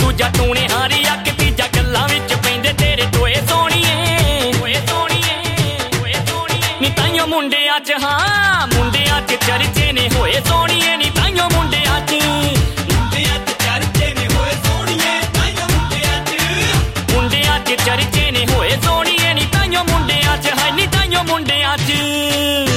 दूजा टूने हारी अक तीजा गल्लां विच पैंदे तेरे टोए सोहणीए नी ताइयों मुंडियां च हाँ मुंडियां च चर्चे ने होए सोहणीए नी ताइयों मुंडियां च चर्चे ने होए सोहणीए ताइयों मुंडियां च चर्चे ने होए सोहणीए नी ताइयों मुंडियां च हाय नी ताइयों मुंडियां च